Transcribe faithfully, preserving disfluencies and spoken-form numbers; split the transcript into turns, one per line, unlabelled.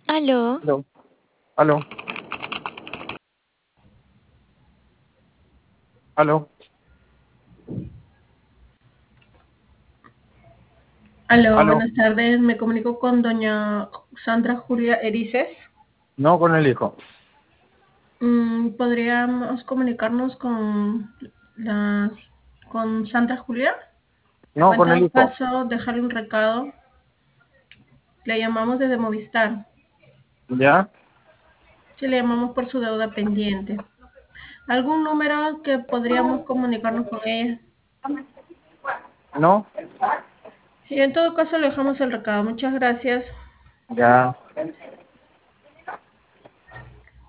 Aló,
Aló, aló, aló,
Aló,
aló.
buenas tardes. Me comunico con doña Sandra Julia Erices.
No con el hijo.
Mm, ¿Podríamos comunicarnos con la con Sandra Julia? O
No
en
con el
todo
hijo.
caso, dejarle un recado. Le llamamos desde Movistar.
¿Ya?
Sí, le llamamos por su deuda pendiente. ¿Algún número que podríamos comunicarnos con ella?
¿No?
Y en todo caso, le dejamos el recado. Muchas gracias.
Ya.